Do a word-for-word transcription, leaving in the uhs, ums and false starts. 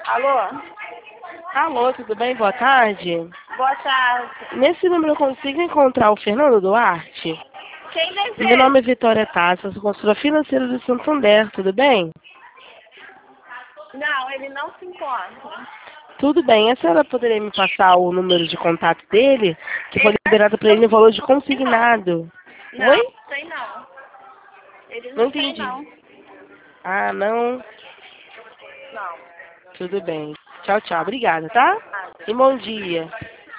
Alô? Alô, tudo bem? Boa tarde. Boa tarde. Nesse número eu consigo encontrar o Fernando Duarte? Quem Meu deseja? nome é Vitória Tassa, sou consultora financeira do Santander, tudo bem? Não, ele não se encontra. Tudo bem. A senhora poderia me passar o número de contato dele, que foi Ele liberado para ele no valor de consignado? Não, Oi? não sei não. Ele Não não tem entendi. não. Ah, não. Não. Tudo bem. Tchau, tchau. Obrigada, tá? Nada. E bom dia.